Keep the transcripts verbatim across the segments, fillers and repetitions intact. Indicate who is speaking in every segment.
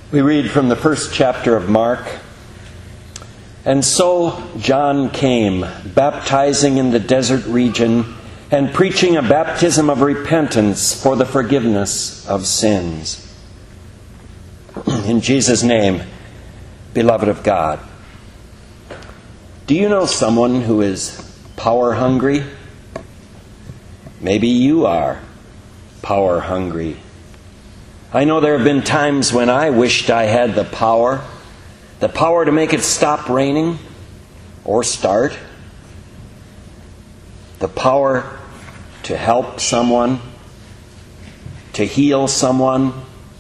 Speaker 1: We read from the first chapter of Mark. And so John came, baptizing in the desert region and preaching a baptism of repentance for the forgiveness of sins. In Jesus' name, beloved of God, do you know someone who is power hungry? Maybe you are power hungry. I know there have been times when I wished I had the power, the power to make it stop raining or start, the power to help someone, to heal someone.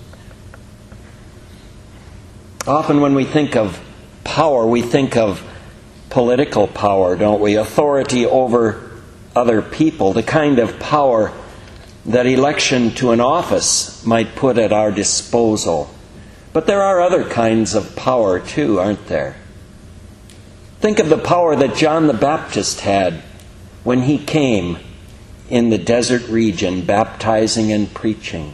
Speaker 1: Often when we think of power, we think of political power, don't we? Authority over other people, the kind of power that election to an office might put at our disposal. But there are other kinds of power too, aren't there? Think of the power that John the Baptist had when he came in the desert region, baptizing and preaching.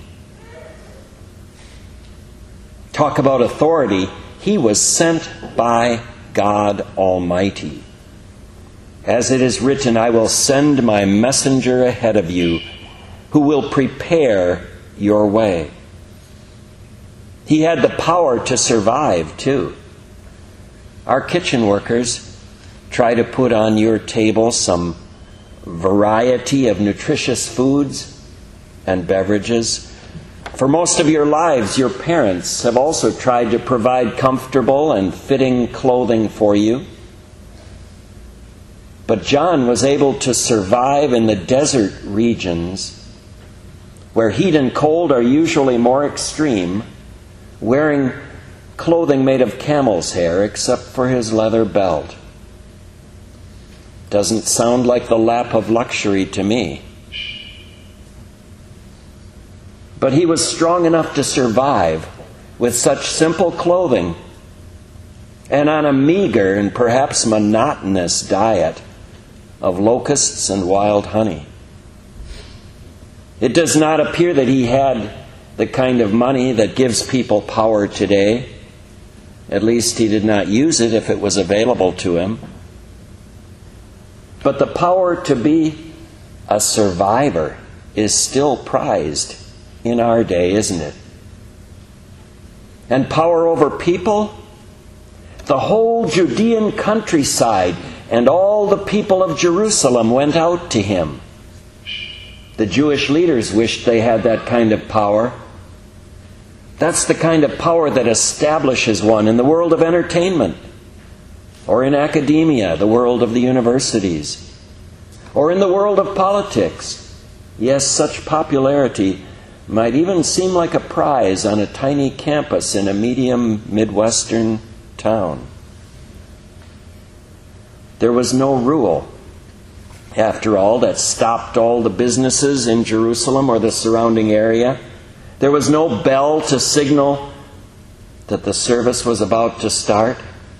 Speaker 1: Talk about authority. He was sent by God Almighty. As it is written, I will send my messenger ahead of you, who will prepare your way. He had the power to survive, too. Our kitchen workers try to put on your table some variety of nutritious foods and beverages. For most of your lives, your parents have also tried to provide comfortable and fitting clothing for you. But John was able to survive in the desert regions where heat and cold are usually more extreme, wearing clothing made of camel's hair except for his leather belt. Doesn't sound like the lap of luxury to me. But he was strong enough to survive with such simple clothing and on a meager and perhaps monotonous diet of locusts and wild honey. It does not appear that he had the kind of money that gives people power today. At least he did not use it if it was available to him. But the power to be a survivor is still prized in our day, isn't it? And power over people? The whole Judean countryside and all the people of Jerusalem went out to him. The Jewish leaders wished they had that kind of power. That's the kind of power that establishes one in the world of entertainment, or in academia, the world of the universities, or in the world of politics. Yes, such popularity might even seem like a prize on a tiny campus in a medium Midwestern town. There was no rule, after all, that stopped all the businesses in Jerusalem or the surrounding area. There was no bell to signal that the service was about to start.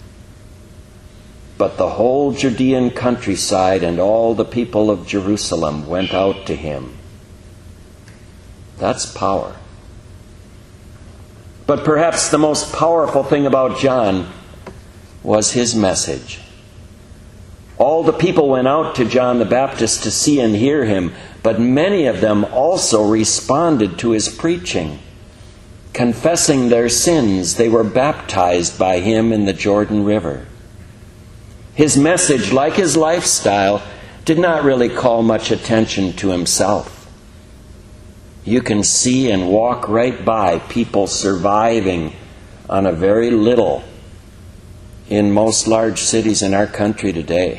Speaker 1: But the whole Judean countryside and all the people of Jerusalem went out to him. That's power. But perhaps the most powerful thing about John was his message. All the people went out to John the Baptist to see and hear him, but many of them also responded to his preaching. Confessing their sins, they were baptized by him in the Jordan River. His message, like his lifestyle, did not really call much attention to himself. You can see and walk right by people surviving on a very little in most large cities in our country today.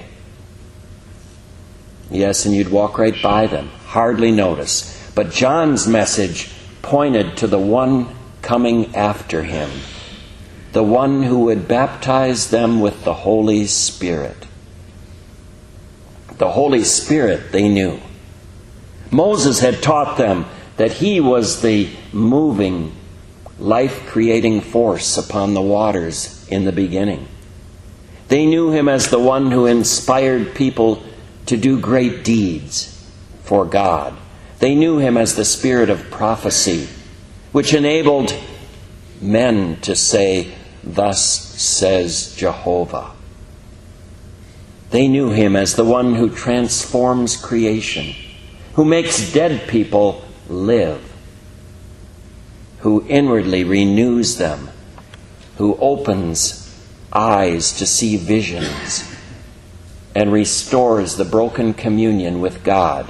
Speaker 1: Yes, and you'd walk right by them, hardly notice. But John's message pointed to the one coming after him, the one who would baptize them with the Holy Spirit. The Holy Spirit they knew. Moses had taught them that he was the moving, life-creating force upon the waters in the beginning. They knew him as the one who inspired people to do great deeds for God. They knew him as the spirit of prophecy, which enabled men to say, "Thus says Jehovah." They knew him as the one who transforms creation, who makes dead people live, who inwardly renews them, who opens eyes to see visions, and restores the broken communion with God.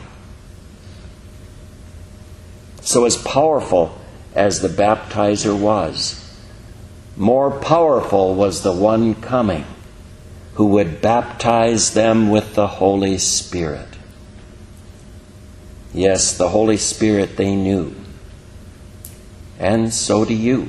Speaker 1: So as powerful as the baptizer was, more powerful was the one coming who would baptize them with the Holy Spirit. Yes, the Holy Spirit they knew. And so do you.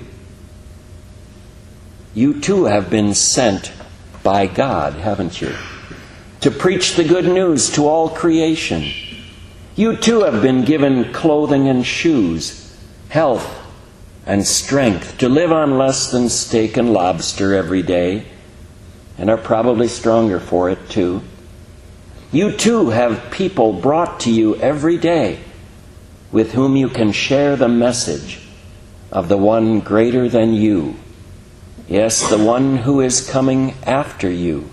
Speaker 1: You too have been sent by God, haven't you? To preach the good news to all creation. You too have been given clothing and shoes, health and strength to live on less than steak and lobster every day, and are probably stronger for it too. You too have people brought to you every day with whom you can share the message of the one greater than you. Yes, the one who is coming after you.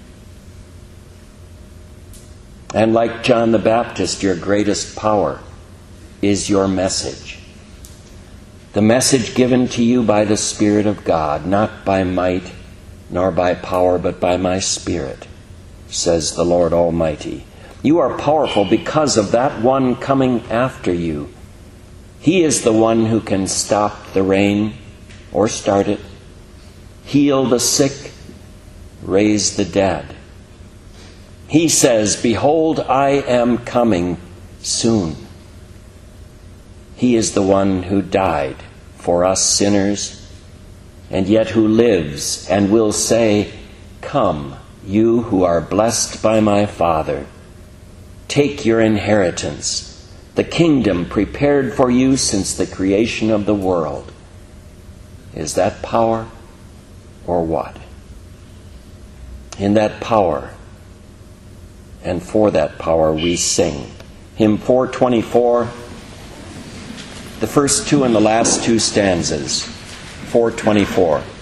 Speaker 1: And like John the Baptist, your greatest power is your message. The message given to you by the Spirit of God, not by might nor by power, but by my Spirit, says the Lord Almighty. You are powerful because of that one coming after you. He is the one who can stop the rain or start it, heal the sick, raise the dead. He says, "Behold, I am coming soon." He is the one who died for us sinners, and yet who lives and will say, "Come, you who are blessed by my Father, take your inheritance, the kingdom prepared for you since the creation of the world." Is that power or what? In that power and for that power we sing. Hymn four twenty-four, the first two and the last two stanzas. four twenty-four.